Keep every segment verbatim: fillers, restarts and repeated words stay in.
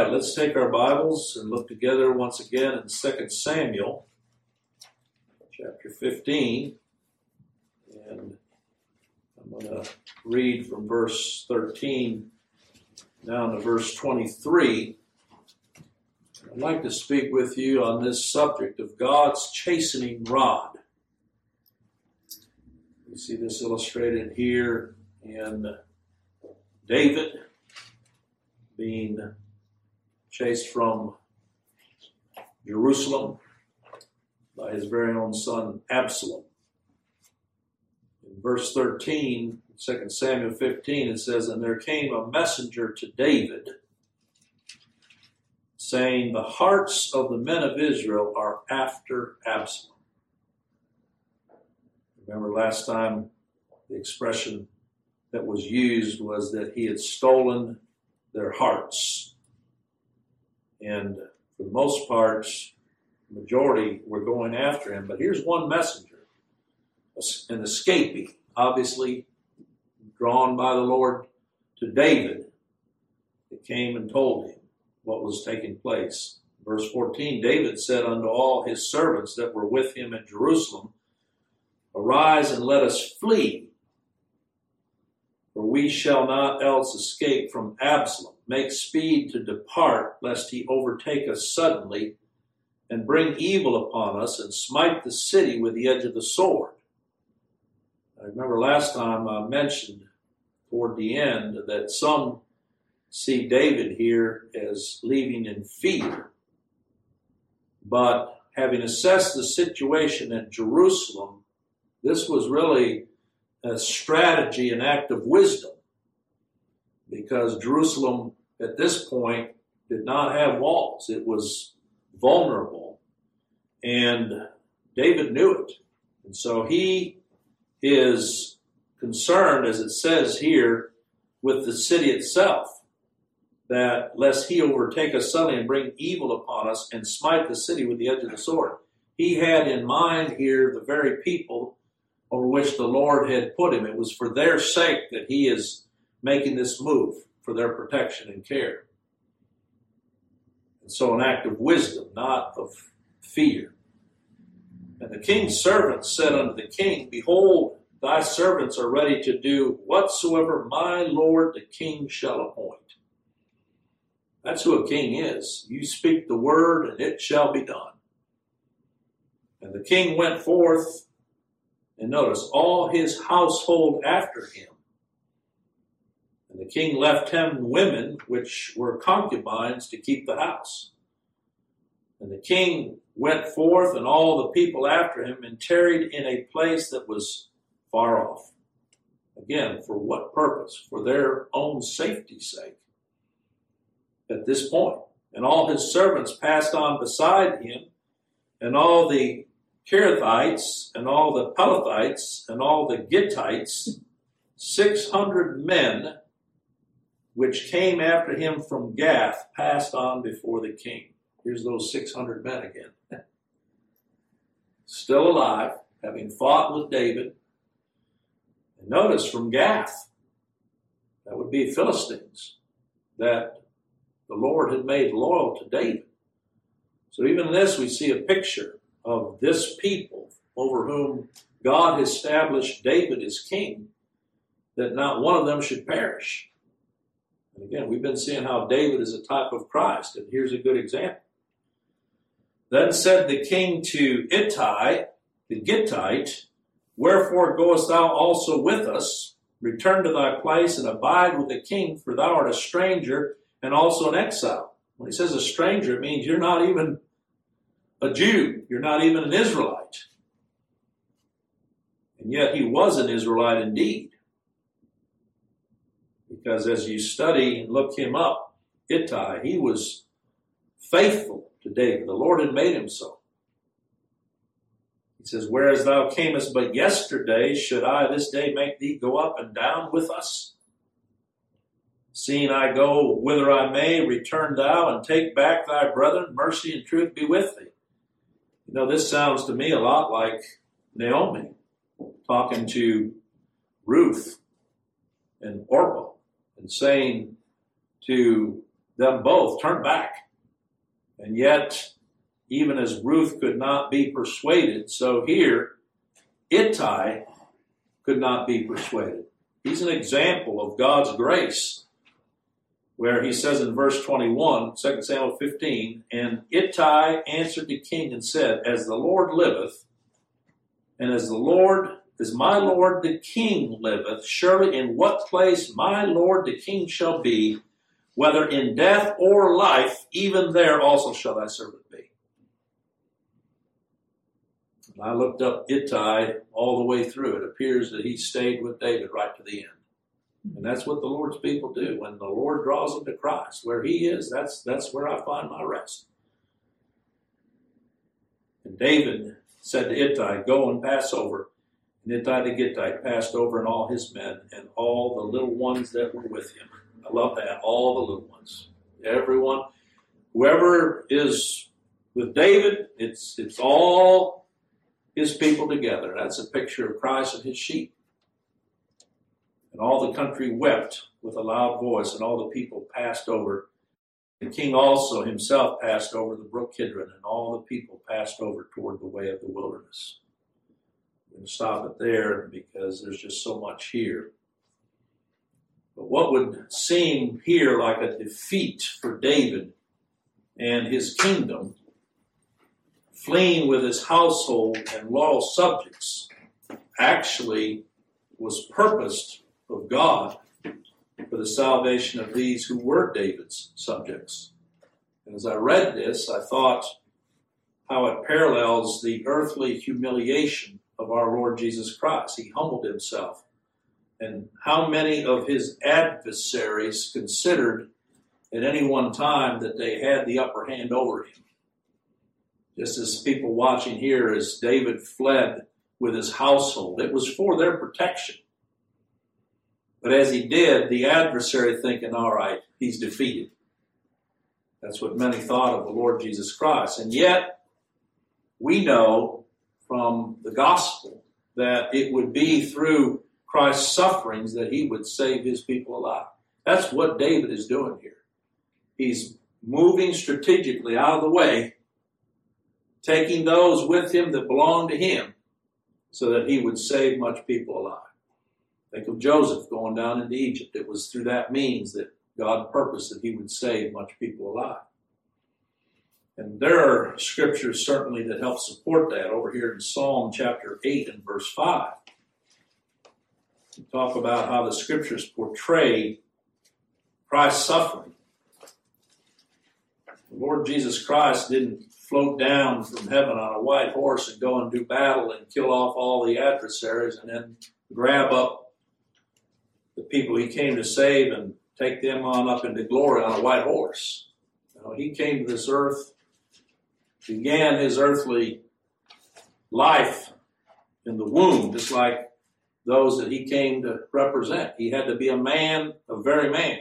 right, let's take our Bibles and look together once again in Second Samuel, chapter fifteen. And I'm going to read from verse thirteen down to verse twenty-three. I'd like to speak with you on this subject of God's chastening rod. You see this illustrated here in David being chased from Jerusalem by his very own son Absalom. In verse thirteen, Second Samuel fifteen, it says, "And there came a messenger to David, saying, The hearts of the men of Israel are after Absalom." Remember last time the expression that was used was that he had stolen their hearts. And for the most part, the majority were going after him. But here's one messenger, an escapee, obviously drawn by the Lord to David, that came and told him what was taking place. Verse fourteen, David said unto all his servants that were with him at Jerusalem, Arise and let us flee, for we shall not else escape from Absalom. Make speed to depart, lest he overtake us suddenly, and bring evil upon us, and smite the city with the edge of the sword. I remember last time I mentioned toward the end that some see David here as leaving in fear. But having assessed the situation at Jerusalem, this was really a strategy, an act of wisdom, because Jerusalem at this point did not have walls. It was vulnerable, and David knew it. And so he is concerned, as it says here, with the city itself, that lest he overtake us suddenly and bring evil upon us and smite the city with the edge of the sword. He had in mind here the very people over which the Lord had put him. It was for their sake that he is making this move, for their protection and care. And so an act of wisdom, not of fear. And the king's servants said unto the king, Behold, thy servants are ready to do whatsoever my lord the king shall appoint. That's who a king is. You speak the word, and it shall be done. And the king went forth, and notice, all his household after him. And the king left ten women, which were concubines, to keep the house. And the king went forth, and all the people after him, and tarried in a place that was far off. Again, for what purpose? For their own safety's sake. At this point. And all his servants passed on beside him, and all the Kerethites, and all the Pelethites, and all the Gittites, six hundred men, which came after him from Gath, passed on before the king. Here's those six hundred men again. Still alive, having fought with David. And notice, from Gath, that would be Philistines, that the Lord had made loyal to David. So even in this, we see a picture of this people over whom God established David as king, that not one of them should perish. And again, we've been seeing how David is a type of Christ, and here's a good example. Then said the king to Ittai, the Gittite, Wherefore goest thou also with us? Return to thy place and abide with the king, for thou art a stranger and also an exile. When he says a stranger, it means you're not even a Jew. You're not even an Israelite. And yet he was an Israelite indeed. Because as you study and look him up, Ittai, he was faithful to David. The Lord had made him so. He says, Whereas thou camest but yesterday, should I this day make thee go up and down with us? Seeing I go whither I may, return thou and take back thy brethren. Mercy and truth be with thee. You know, this sounds to me a lot like Naomi talking to Ruth and Orpah and saying to them both turned back. And yet, even as Ruth could not be persuaded, so here, Ittai could not be persuaded. He's an example of God's grace, where he says in verse twenty-one, Second Samuel fifteen, and Ittai answered the king and said, as the Lord liveth, and as the Lord, as my Lord the king liveth, surely in what place my Lord the king shall be, whether in death or life, even there also shall thy servant be. And I looked up Ittai all the way through. It appears that he stayed with David right to the end. And that's what the Lord's people do. When the Lord draws them to Christ, where he is, that's, that's where I find my rest. And David said to Ittai, go and pass over. And Ittai the Gittite passed over, and all his men, and all the little ones that were with him. I love that, all the little ones. Everyone, whoever is with David, it's it's all his people together. That's a picture of Christ and his sheep. And all the country wept with a loud voice, and all the people passed over. The king also himself passed over the brook Kidron, and all the people passed over toward the way of the wilderness. I'm going to stop it there because there's just so much here. But what would seem here like a defeat for David and his kingdom, fleeing with his household and loyal subjects, actually was purposed of God for the salvation of these who were David's subjects. And as I read this, I thought how it parallels the earthly humiliation of our Lord Jesus Christ. He humbled himself. And how many of his adversaries considered at any one time that they had the upper hand over him? Just as people watching here, as David fled with his household, it was for their protection. But as he did, the adversary thinking, all right, he's defeated. That's what many thought of the Lord Jesus Christ. And yet, we know from the gospel that it would be through Christ's sufferings that he would save his people alive. That's what David is doing here. He's moving strategically out of the way, taking those with him that belong to him so that he would save much people alive. Think of Joseph going down into Egypt. It was through that means that God purposed that he would save much people alive. And there are scriptures certainly that help support that over here in Psalm chapter eight and verse five. We talk about how the scriptures portray Christ's suffering. The Lord Jesus Christ didn't float down from heaven on a white horse and go and do battle and kill off all the adversaries and then grab up the people he came to save and take them on up into glory on a white horse. You know, he came to this earth, began his earthly life in the womb, just like those that he came to represent. He had to be a man, a very man,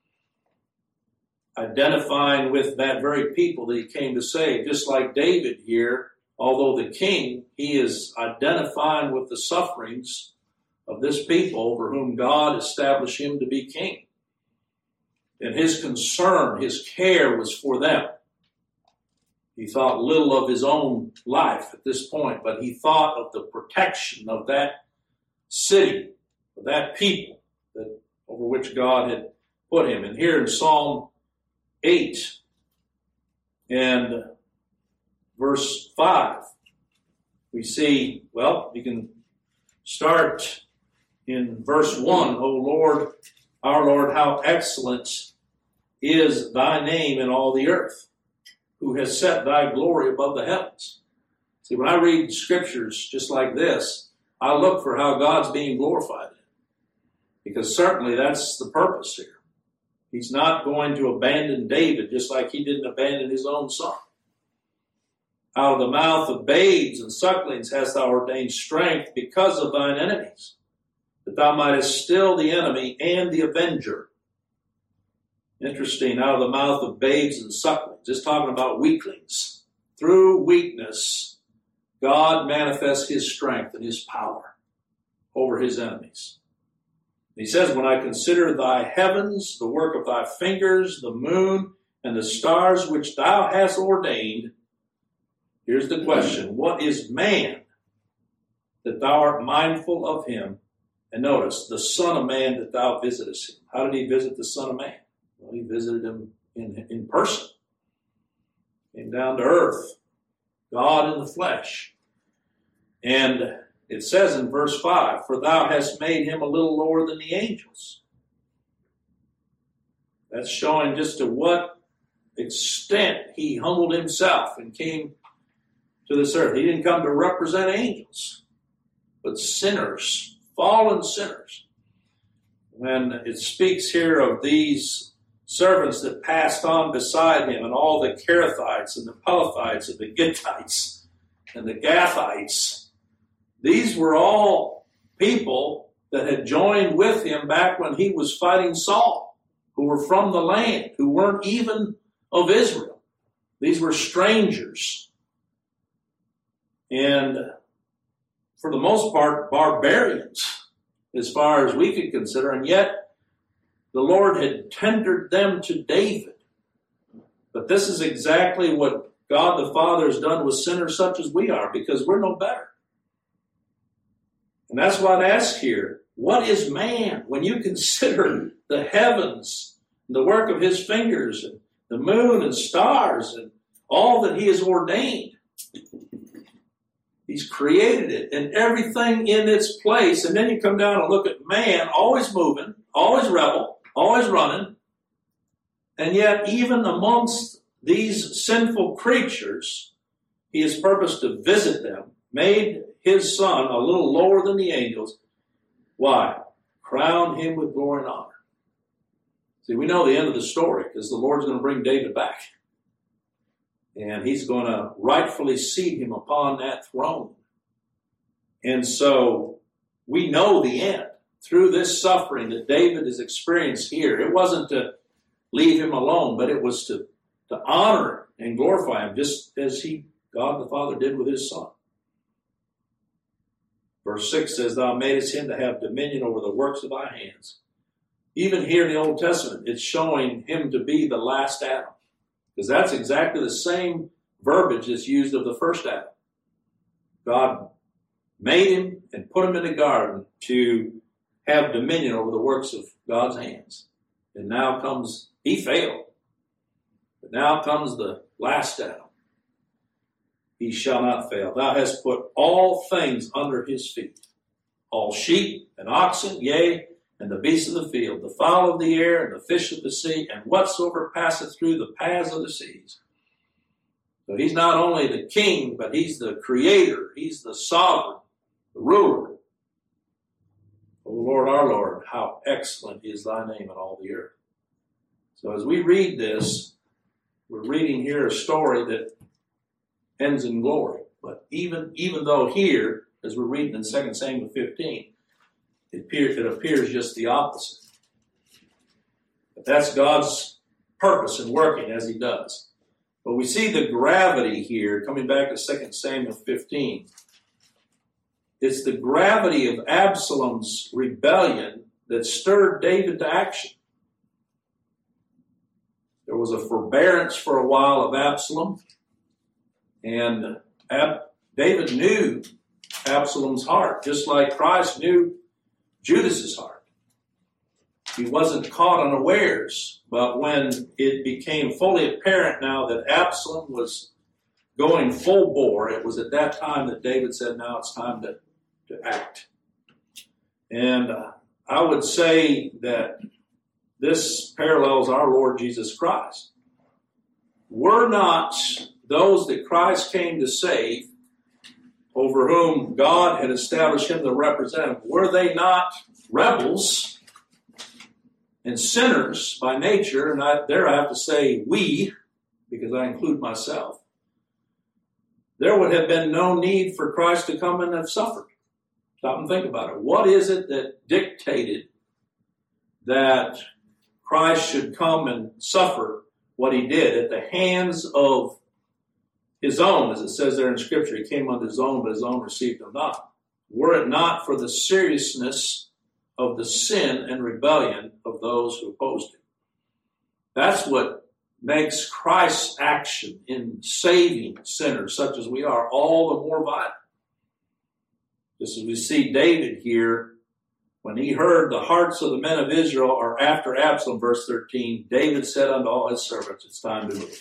identifying with that very people that he came to save. Just like David here, although the king, he is identifying with the sufferings of this people over whom God established him to be king. And his concern, his care was for them. He thought little of his own life at this point, but he thought of the protection of that city, of that people that over which God had put him. And here in Psalm eight and verse five, we see, well, you can start in verse one, O Lord, our Lord, how excellent is thy name in all the earth, who has set thy glory above the heavens. See, when I read scriptures just like this, I look for how God's being glorified in it, because certainly that's the purpose here. He's not going to abandon David just like he didn't abandon his own son. Out of the mouth of babes and sucklings hast thou ordained strength because of thine enemies, that thou mightest still the enemy and the avenger. Interesting, out of the mouth of babes and sucklings. Just talking about weaklings. Through weakness, God manifests his strength and his power over his enemies. He says, when I consider thy heavens, the work of thy fingers, the moon, and the stars which thou hast ordained. Here's the question. What is man that thou art mindful of him? And notice, the Son of Man that thou visitest him. How did he visit the Son of Man? Well, he visited him in, in person. Came down to earth. God in the flesh. And it says in verse five, for thou hast made him a little lower than the angels. That's showing just to what extent he humbled himself and came to this earth. He didn't come to represent angels, but sinners, fallen sinners. When it speaks here of these servants that passed on beside him and all the Kerethites and the Pelethites and the Gittites and the Gathites, these were all people that had joined with him back when he was fighting Saul, who were from the land, who weren't even of Israel. These were strangers. And for the most part, barbarians, as far as we could consider. And yet, the Lord had tendered them to David. But this is exactly what God the Father has done with sinners such as we are, because we're no better. And that's why I ask here, what is man when you consider the heavens, the work of his fingers, and the moon and stars, and all that he has ordained? He's created it and everything in its place. And then you come down and look at man, always moving, always rebel, always running. And yet, even amongst these sinful creatures, he has purposed to visit them, made his Son a little lower than the angels. Why? Crown him with glory and honor. See, we know the end of the story, because the Lord's going to bring David back. And he's going to rightfully seat him upon that throne. And so we know the end. Through this suffering that David has experienced here, it wasn't to leave him alone, but it was to, to honor and glorify him, just as he, God the Father, did with his Son. Verse six says, thou madest him to have dominion over the works of thy hands. Even here in the Old Testament, it's showing him to be the last Adam. Because that's exactly the same verbiage that's used of the first Adam. God made him and put him in the garden to have dominion over the works of God's hands. And now comes, he failed. But now comes the last Adam. He shall not fail. Thou hast put all things under his feet. All sheep and oxen, yea, and the beasts of the field, the fowl of the air, and the fish of the sea, and whatsoever passeth through the paths of the seas. So he's not only the king, but he's the creator. He's the sovereign, the ruler. O Lord, our Lord, how excellent is thy name in all the earth. So as we read this, we're reading here a story that ends in glory. But even, even though here, as we're reading in Second Samuel fifteen, it appears, it appears just the opposite. But that's God's purpose in working as he does. But we see the gravity here, coming back to Second Samuel fifteen. It's the gravity of Absalom's rebellion that stirred David to action. There was a forbearance for a while of Absalom. And Ab- David knew Absalom's heart, just like Christ knew Judas's heart. He wasn't caught unawares, but when it became fully apparent now that Absalom was going full bore, it was at that time that David said, now it's time to, to act. And uh, I would say that this parallels our Lord Jesus Christ. We're not those that Christ came to save, over whom God had established him to represent, were they not rebels and sinners by nature? And I, there I have to say we, because I include myself. There would have been no need for Christ to come and have suffered. Stop and think about it. What is it that dictated that Christ should come and suffer what he did at the hands of his own? As it says there in Scripture, he came unto his own, but his own received him not. Were it not for the seriousness of the sin and rebellion of those who opposed him. That's what makes Christ's action in saving sinners such as we are all the more vital. Just as we see David here, when he heard the hearts of the men of Israel are after Absalom, verse thirteen, David said unto all his servants, it's time to move.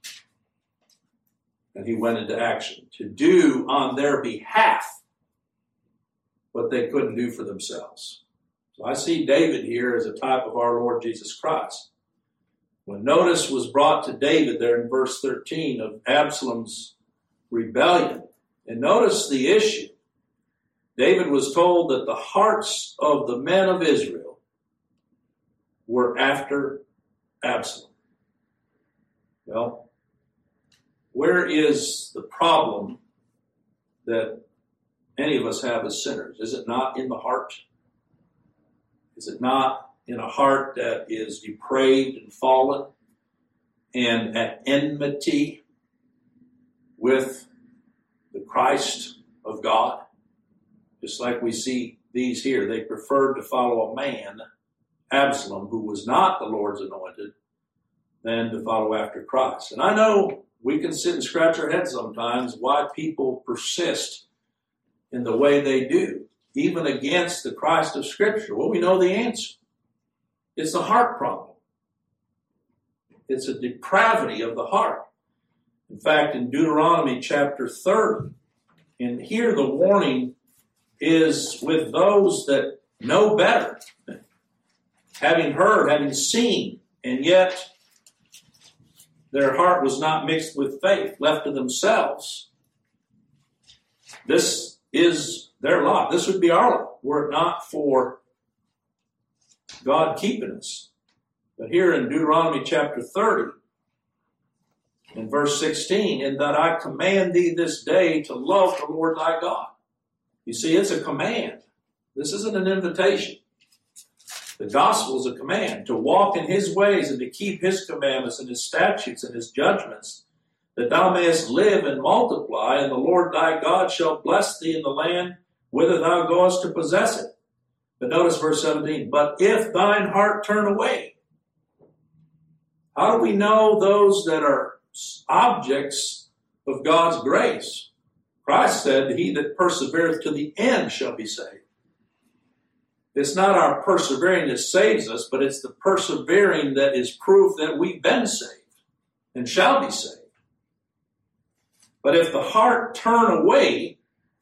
And he went into action to do on their behalf what they couldn't do for themselves. So I see David here as a type of our Lord Jesus Christ. When notice was brought to David there in verse thirteen of Absalom's rebellion, and notice the issue. David was told that the hearts of the men of Israel were after Absalom. Well, where is the problem that any of us have as sinners? Is it not in the heart? Is it not in a heart that is depraved and fallen and at enmity with the Christ of God? Just like we see these here, they preferred to follow a man, Absalom, who was not the Lord's anointed, than to follow after Christ. And I know we can sit and scratch our heads sometimes why people persist in the way they do, even against the Christ of Scripture. Well, we know the answer. It's a heart problem. It's a depravity of the heart. In fact, in Deuteronomy chapter thirty, and here the warning is with those that know better, having heard, having seen, and yet their heart was not mixed with faith, left to themselves. This is their lot. This would be our lot, were it not for God keeping us. But here in Deuteronomy chapter thirty, in verse sixteen, in that I command thee this day to love the Lord thy God. You see, it's a command. This isn't an invitation. The gospel is a command to walk in his ways and to keep his commandments and his statutes and his judgments, that thou mayest live and multiply, and the Lord thy God shall bless thee in the land whither thou goest to possess it. But notice verse seventeen, but if thine heart turn away. How do we know those that are objects of God's grace? Christ said, he that persevereth to the end shall be saved. It's not our persevering that saves us, but it's the persevering that is proof that we've been saved and shall be saved. But if the heart turn away,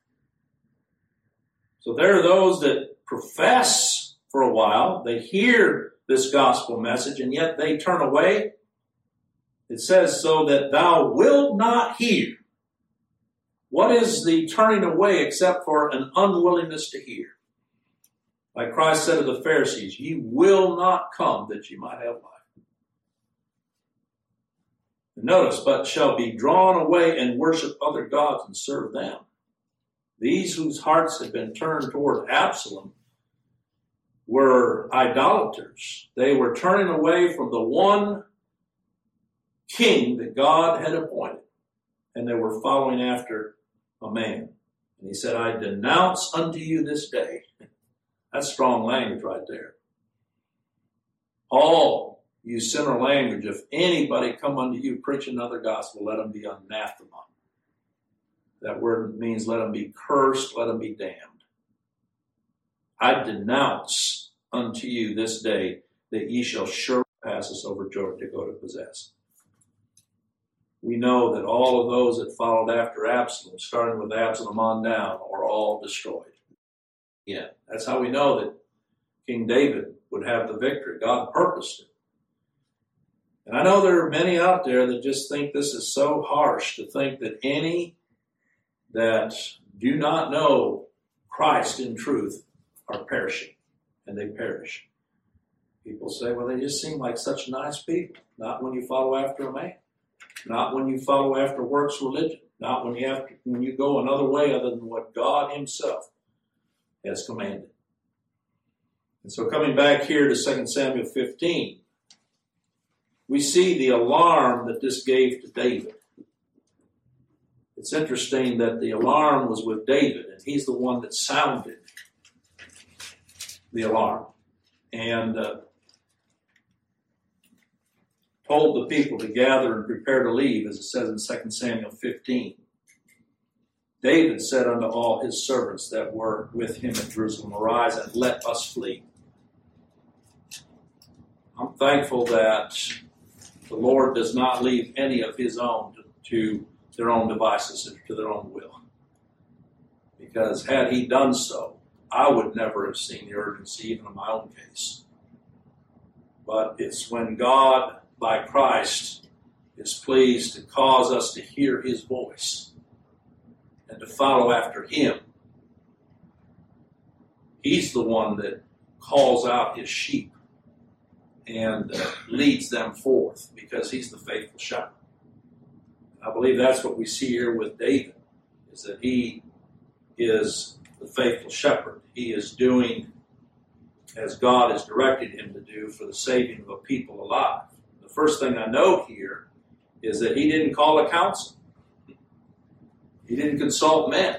so there are those that profess for a while, they hear this gospel message, and yet they turn away. It says, so that thou wilt not hear. What is the turning away except for an unwillingness to hear? Like Christ said to the Pharisees, ye will not come that ye might have life. And notice, but shall be drawn away and worship other gods and serve them. These whose hearts had been turned toward Absalom were idolaters. They were turning away from the one king that God had appointed, and they were following after a man. And he said, I denounce unto you this day. That's strong language right there. Paul used similar language. If anybody come unto you preaching another gospel, let them be anathema. That word means let them be cursed, let them be damned. I denounce unto you this day that ye shall surely pass us over Jordan to go to possess. We know that all of those that followed after Absalom, starting with Absalom on down, are all destroyed. Yeah, that's how we know that King David would have the victory. God purposed it. And I know there are many out there that just think this is so harsh, to think that any that do not know Christ in truth are perishing, and they perish. People say, well, they just seem like such nice people. Not when you follow after a man. Not when you follow after works religion. Not when you have to, when you go another way other than what God himself has commanded. And so coming back here to Second Samuel fifteen, we see the alarm that this gave to David. It's interesting that the alarm was with David, and he's the one that sounded. the alarm and uh, told the people to gather and prepare to leave, as it says in Second Samuel fifteen. David said unto all his servants that were with him at Jerusalem, Arise and let us flee. I'm thankful that the Lord does not leave any of his own to, to their own devices and to their own will. Because had he done so, I would never have seen the urgency even in my own case. But it's when God, by Christ, is pleased to cause us to hear his voice and to follow after him. He's the one that calls out his sheep and uh, leads them forth because he's the faithful shepherd. I believe that's what we see here with David, is that he is the faithful shepherd. He is doing as God has directed him to do for the saving of a people alive. The first thing I note here is that he didn't call a council. He didn't consult men.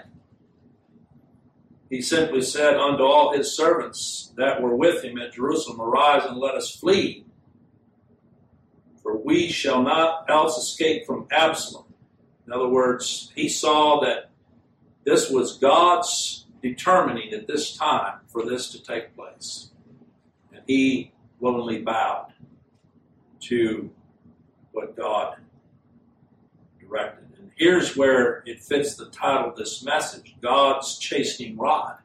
He simply said unto all his servants that were with him at Jerusalem, Arise and let us flee, for we shall not else escape from Absalom. In other words, he saw that this was God's determining at this time for this to take place. And he willingly bowed to what God directed. And here's where it fits the title of this message, God's chastening rod.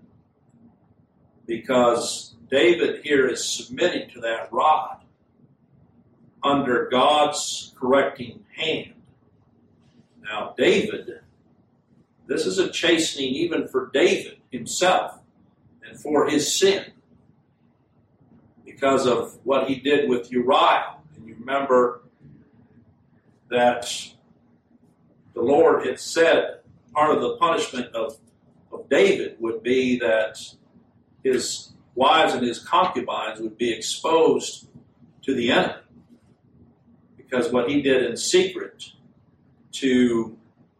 Because David here is submitting to that rod under God's correcting hand. Now, David, this is a chastening even for David himself and for his sin because of what he did with Uriah. And you remember that the Lord had said part of the punishment of, of David would be that his wives and his concubines would be exposed to the enemy because what he did in secret to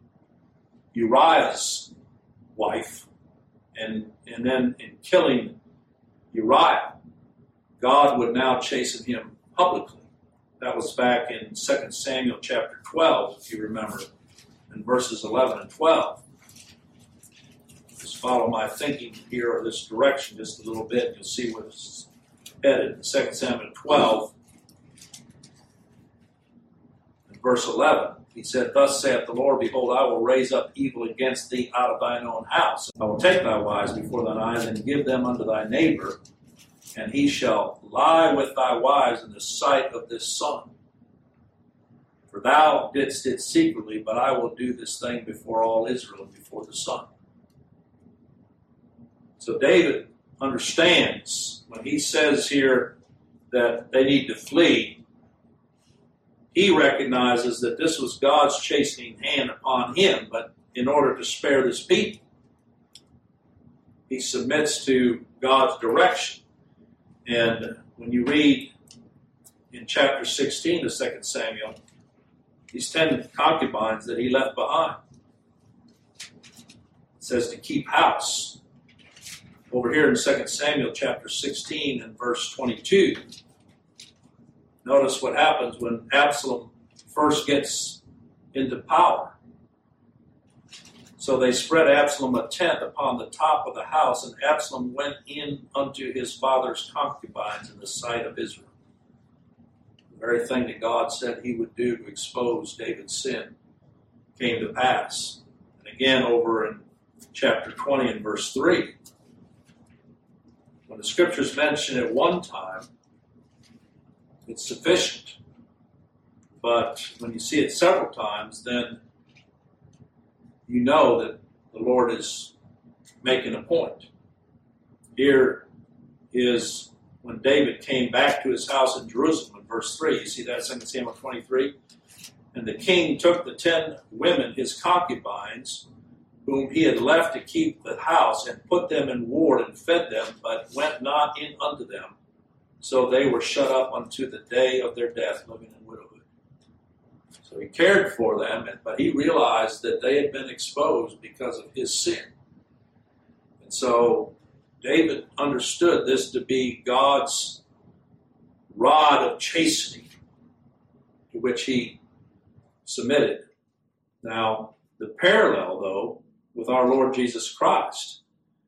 Uriah's wife, and, and then in killing Uriah, God would now chasten him publicly. That was back in Second Samuel chapter twelve, if you remember, in verses eleven and twelve. Just follow my thinking here or this direction just a little bit, and you'll see where this is headed. In Second Samuel twelve, in verse eleven, he said, Thus saith the Lord, Behold, I will raise up evil against thee out of thine own house. I will take thy wives before thine eyes, and give them unto thy neighbor, and he shall lie with thy wives in the sight of this sun. For thou didst it secretly, but I will do this thing before all Israel and before the sun. So David understands when he says here that they need to flee, he recognizes that this was God's chastening hand upon him, but in order to spare this people, he submits to God's direction. And when you read in chapter sixteen of Second Samuel, these ten concubines that he left behind, it says to keep house. Over here in Second Samuel chapter sixteen and verse twenty-two, notice what happens when Absalom first gets into power. So they spread Absalom a tent upon the top of the house, and Absalom went in unto his father's concubines in the sight of Israel. The very thing that God said he would do to expose David's sin came to pass. And again, over in chapter twenty and verse three, when the scriptures mention at one time, it's sufficient. But when you see it several times, then you know that the Lord is making a point. Here is when David came back to his house in Jerusalem in verse three. You see that in Second Samuel twenty-three? And the king took the ten women, his concubines, whom he had left to keep the house, and put them in ward and fed them, but went not in unto them. So they were shut up unto the day of their death, living in widowhood. So he cared for them, but he realized that they had been exposed because of his sin. And so David understood this to be God's rod of chastening to which he submitted. Now, the parallel, though, with our Lord Jesus Christ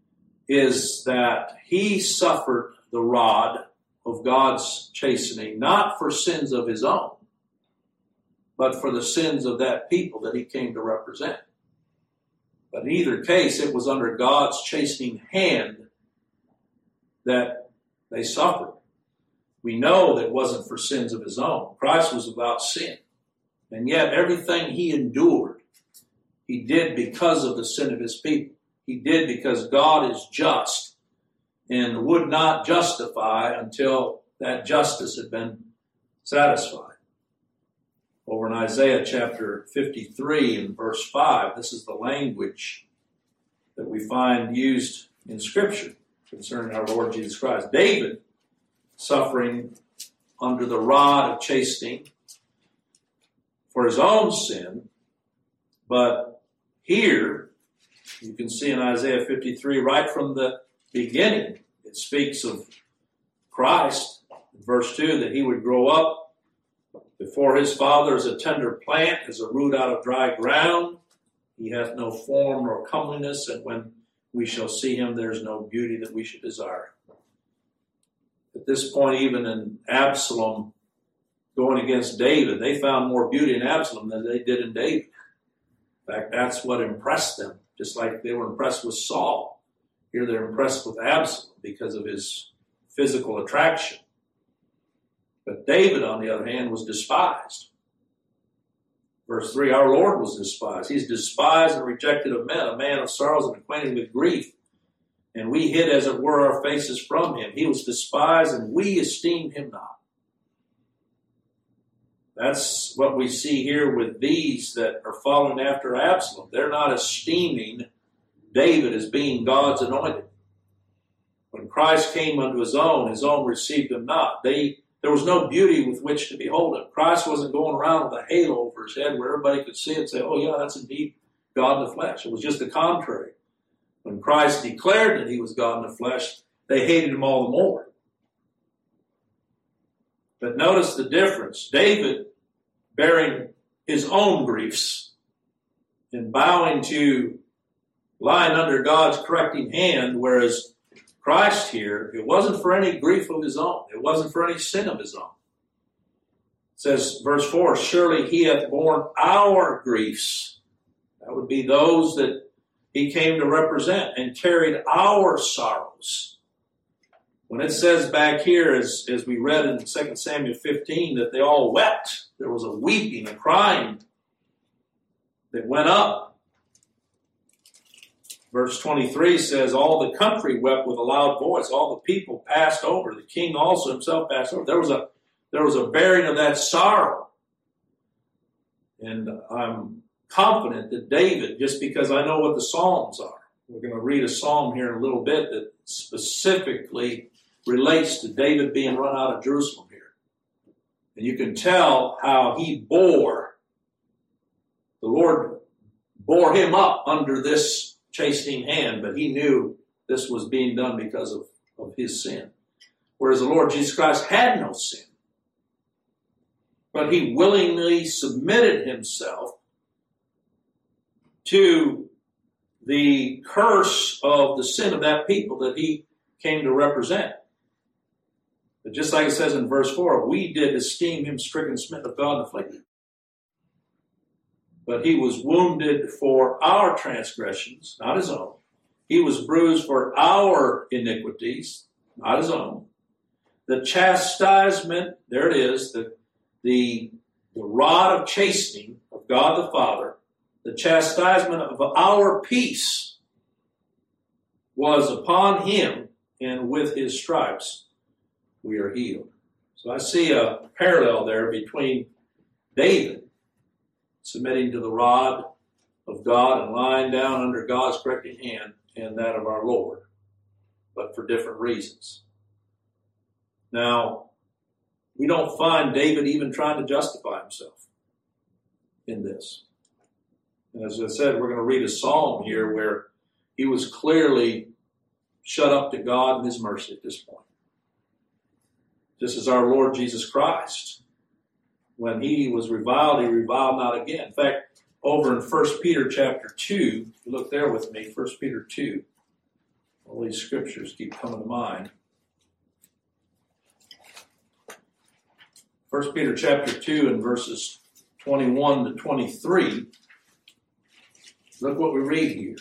is that he suffered the rod of God's chastening, not for sins of his own, but for the sins of that people that he came to represent. But in either case, it was under God's chastening hand that they suffered. We know that it wasn't for sins of his own. Christ was without sin. And yet everything he endured, he did because of the sin of his people. He did because God is just and would not justify until that justice had been satisfied. Over in Isaiah chapter fifty-three and verse five, this is the language that we find used in Scripture concerning our Lord Jesus Christ. David, suffering under the rod of chastening for his own sin, but here, you can see in Isaiah fifty-three, right from the beginning, it speaks of Christ, in verse two, that he would grow up before his father as a tender plant, as a root out of dry ground. He hath no form nor comeliness, and when we shall see him, there is no beauty that we should desire. At this point, even in Absalom going against David, they found more beauty in Absalom than they did in David. In fact, that's what impressed them, just like they were impressed with Saul. Here they're impressed with Absalom because of his physical attraction. But David, on the other hand, was despised. Verse three, our Lord was despised. He's despised and rejected of men, a man of sorrows and acquainted with grief. And we hid, as it were, our faces from him. He was despised, and we esteemed him not. That's what we see here with these that are following after Absalom. They're not esteeming David as being God's anointed. When Christ came unto his own, his own received him not. They There was no beauty with which to behold him. Christ wasn't going around with a halo over his head where everybody could see it and say, oh yeah, that's indeed God in the flesh. It was just the contrary. When Christ declared that he was God in the flesh, they hated him all the more. But notice the difference. David, bearing his own griefs and bowing to lying under God's correcting hand, whereas Christ here, it wasn't for any grief of his own. It wasn't for any sin of his own. It says, verse four, surely he hath borne our griefs. That would be those that he came to represent, and carried our sorrows. When it says back here, as, as we read in Second Samuel fifteen, that they all wept, there was a weeping, a crying that went up. Verse twenty-three says, all the country wept with a loud voice. All the people passed over. The king also himself passed over. There was a, there was a bearing of that sorrow. And I'm confident that David, just because I know what the Psalms are, we're going to read a psalm here in a little bit that specifically relates to David being run out of Jerusalem here. And you can tell how he bore, the Lord bore him up under this chastening hand, but he knew this was being done because of, of his sin. Whereas the Lord Jesus Christ had no sin. But he willingly submitted himself to the curse of the sin of that people that he came to represent. But just like it says in verse four, we did esteem him stricken, smitten of God, and afflicted. But he was wounded for our transgressions, not his own. He was bruised for our iniquities, not his own. The chastisement, there it is, the, the, the rod of chastening of God the Father, the chastisement of our peace was upon him, and with his stripes we are healed. So I see a parallel there between David submitting to the rod of God and lying down under God's correcting hand and that of our Lord, but for different reasons. Now, we don't find David even trying to justify himself in this. And as I said, we're going to read a psalm here where he was clearly shut up to God and his mercy at this point. Just as our Lord Jesus Christ, when he was reviled, he reviled not again. In fact, over in First Peter chapter two, look there with me, First Peter two. All these scriptures keep coming to mind. First Peter chapter two and verses twenty-one to twenty-three. Look what we read here.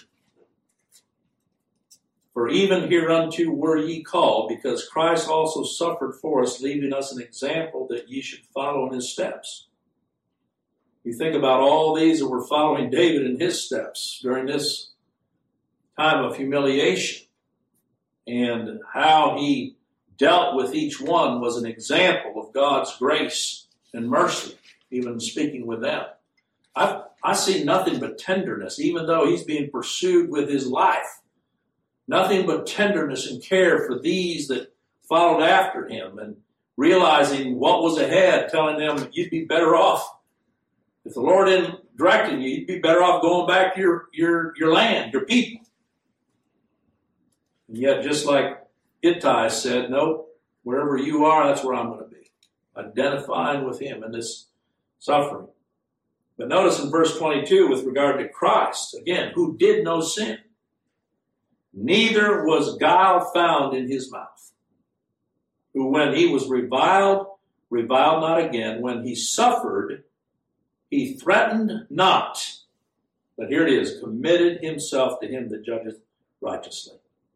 For even hereunto were ye called, because Christ also suffered for us, leaving us an example that ye should follow in his steps. You think about all these that were following David in his steps during this time of humiliation, and how he dealt with each one was an example of God's grace and mercy, even speaking with them. I, I see nothing but tenderness, even though he's being pursued with his life. Nothing but tenderness and care for these that followed after him, and realizing what was ahead, telling them you'd be better off. If the Lord isn't directing you, you'd be better off going back to your, your, your land, your people. And yet, just like Ittai said, nope, wherever you are, that's where I'm going to be. Identifying with him in this suffering. But notice in verse twenty-two, with regard to Christ, again, who did no sin, neither was guile found in his mouth, who when he was reviled, reviled not again. When he suffered, he threatened not. But here it is, committed himself to him that judgeth righteously.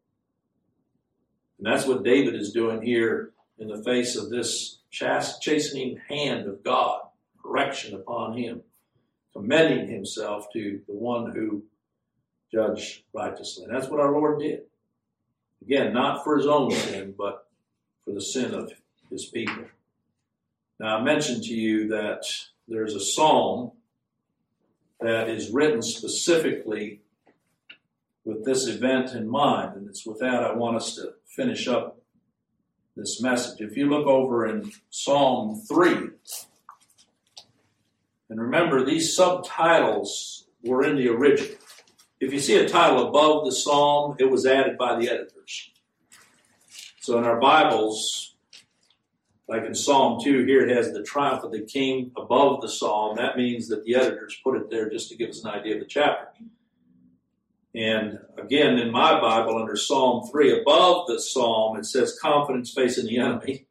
And that's what David is doing here in the face of this chastening hand of God, correction upon him, commending himself to the one who judged righteously. And that's what our Lord did. Again, not for his own sin, but for the sin of his people. Now, I mentioned to you that there's a psalm that is written specifically with this event in mind, and it's with that I want us to finish up this message. If you look over in Psalm three, and remember these subtitles were in the original. If you see a title above the psalm, it was added by the editors. So in our Bibles, like in Psalm two here, it has the triumph of the king above the psalm. That means that the editors put it there just to give us an idea of the chapter. And again, in my Bible, under Psalm three, above the psalm, it says confidence facing the enemy.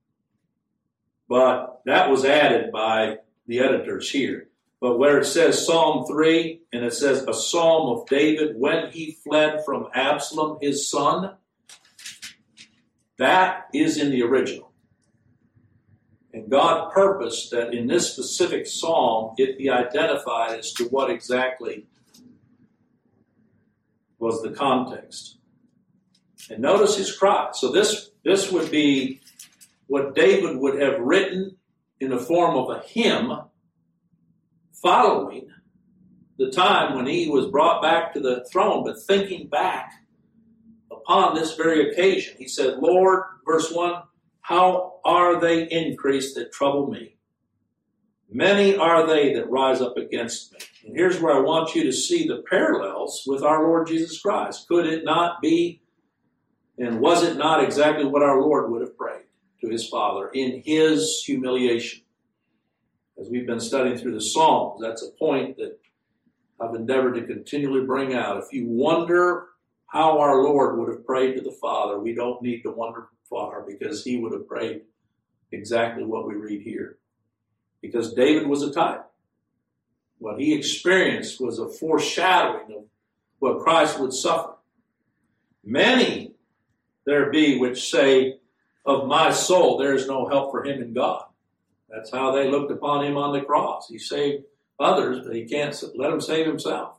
But that was added by the editors here. But where it says Psalm three, and it says a psalm of David when he fled from Absalom, his son, that is in the original. And God purposed that in this specific psalm, it be identified as to what exactly was the context. And notice his cry. So this, this would be what David would have written in the form of a hymn following the time when he was brought back to the throne, but thinking back upon this very occasion. He said, Lord, verse one, how are they increased that trouble me? Many are they that rise up against me. And here's where I want you to see the parallels with our Lord Jesus Christ. Could it not be, and was it not exactly what our Lord would have prayed to his Father in his humiliation? As we've been studying through the Psalms, that's a point that I've endeavored to continually bring out. If you wonder how our Lord would have prayed to the Father, we don't need to wonder far, because he would have prayed exactly what we read here. Because David was a type. What he experienced was a foreshadowing of what Christ would suffer. Many there be which say, of my soul, there is no help for him in God. That's how they looked upon him on the cross. He saved others, but he can't let him save himself.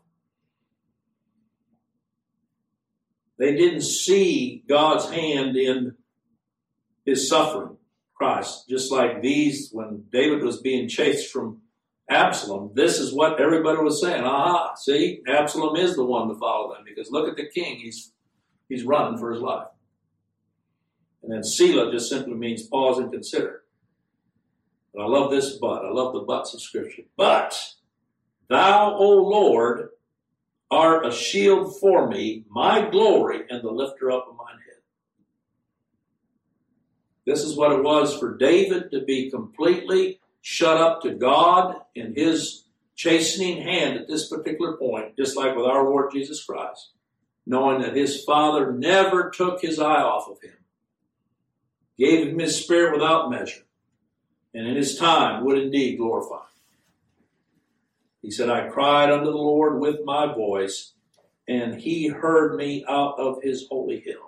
They didn't see God's hand in his suffering, Christ. Just like these, when David was being chased from Absalom, this is what everybody was saying. Aha, see, Absalom is the one to follow them, because look at the king. He's, he's running for his life. And then Selah just simply means pause and consider. But I love this but. I love the buts of Scripture. But thou, O Lord, art a shield for me, my glory, and the lifter up of mine head. This is what it was for David to be completely shut up to God in his chastening hand at this particular point, just like with our Lord Jesus Christ, knowing that his Father never took his eye off of him, gave him his Spirit without measure, and in his time would indeed glorify him. He said, I cried unto the Lord with my voice, and he heard me out of his holy hill.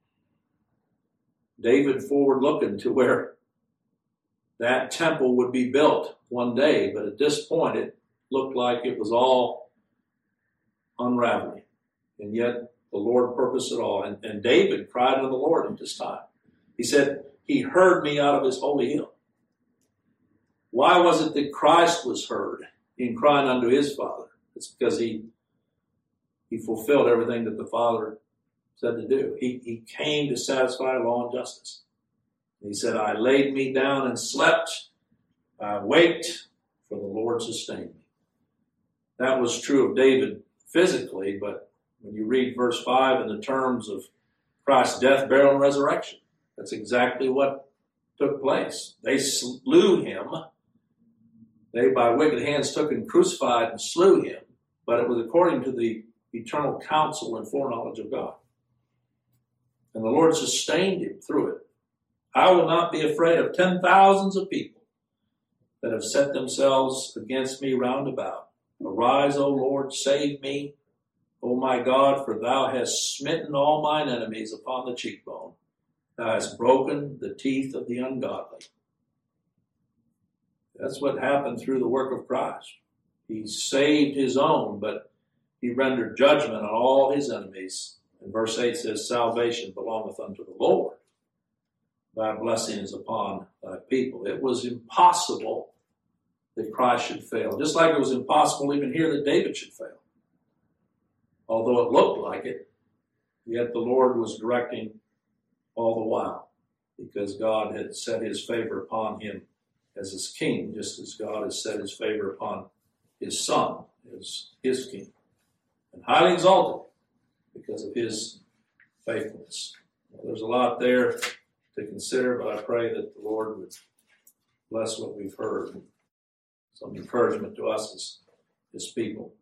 David forward looking to where that temple would be built one day, but at this point it looked like it was all unraveling. And yet the Lord purposed it all. And, and David cried unto the Lord at this time. He said, he heard me out of his holy hill. Why was it that Christ was heard in crying unto his Father? It's because he he fulfilled everything that the Father said to do. He, he came to satisfy law and justice. He said, I laid me down and slept. I waked, for the Lord sustained me. That was true of David physically, but when you read verse five in the terms of Christ's death, burial, and resurrection, that's exactly what took place. They slew him. They by wicked hands took and crucified and slew him, but it was according to the eternal counsel and foreknowledge of God. And the Lord sustained him through it. I will not be afraid of ten thousands of people that have set themselves against me round about. Arise, O Lord, save me, O my God, for thou hast smitten all mine enemies upon the cheekbone. Thou hast broken the teeth of the ungodly. That's what happened through the work of Christ. He saved his own, but he rendered judgment on all his enemies. And verse eight says, salvation belongeth unto the Lord. Thy blessing is upon thy people. It was impossible that Christ should fail. Just like it was impossible even here that David should fail. Although it looked like it, yet the Lord was directing all the while, because God had set his favor upon him as his king, just as God has set his favor upon his son as his king, and highly exalted because of his faithfulness. Well, there's a lot there to consider, but I pray that the Lord would bless what we've heard. Some encouragement to us as his people.